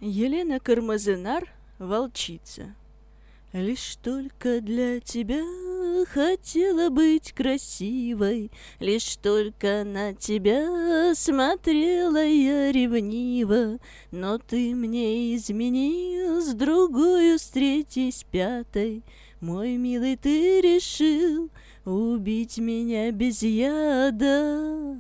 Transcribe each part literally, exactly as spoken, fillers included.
Елена Кармазинар, волчица. Лишь только для тебя хотела быть красивой, Лишь только на тебя смотрела я ревниво, Но ты мне изменил, с другою встретись пятой. Мой милый, ты решил убить меня без яда.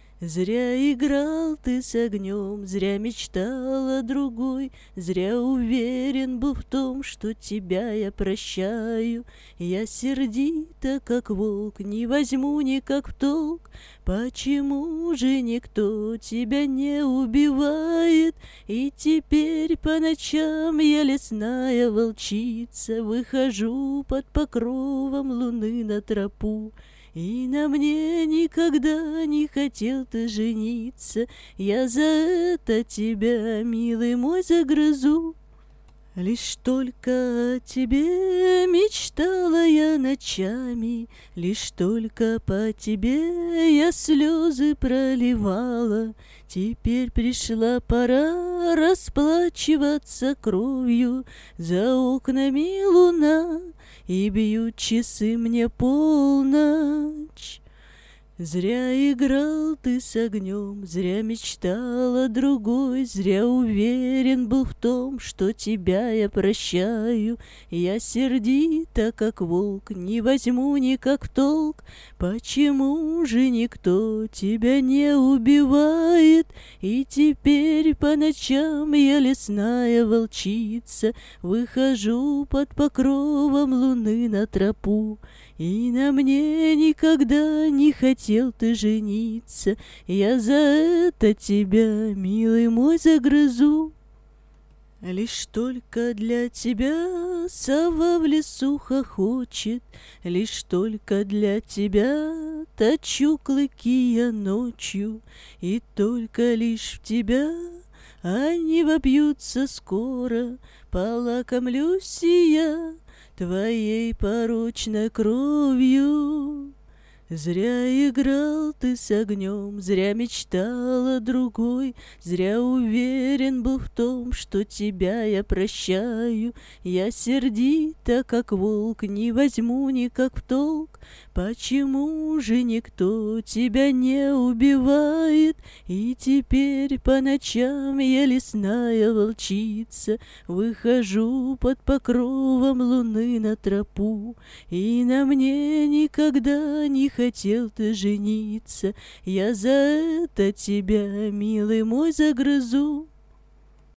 Зря играл ты с огнем, зря мечтал о другой, Зря уверен был в том, что тебя я прощаю. Я сердита, как волк, не возьму никак в толк, Почему же никто тебя не убивает? И теперь по ночам я лесная волчица, Выхожу под покровом луны на тропу. И на мне никогда не хотел ты жениться, Я за это тебя, милый мой, загрызу. Лишь только о тебе мечтала я ночами, Лишь только по тебе я слезы проливала. Теперь пришла пора расплачиваться кровью, За окнами луна, и бьют часы мне полночь. Зря играл ты с огнем, зря мечтал о другой, Зря уверен был в том, что тебя я прощаю. Я сердита, как волк, не возьму никак в толк, Почему же никто тебя не убивает? И теперь по ночам я лесная волчица, Выхожу под покровом луны на тропу. И на мне никогда не хотел ты жениться, Я за это тебя, милый мой, загрызу. Лишь только для тебя сова в лесу хохочет, Лишь только для тебя точу клыки я ночью, И только лишь в тебя они вобьются скоро. Полакомлюсь и я твоей порочной кровью. Зря играл ты с огнем, зря мечтал о другой, Зря уверен был в том, что тебя я прощаю. Я сердита, как волк, не возьму никак в толк, Почему же никто тебя не убивает? И теперь по ночам я лесная волчица, Выхожу под покровом луны на тропу. И на мне никогда не хотел ты жениться, Я за это тебя, милый мой, загрызу.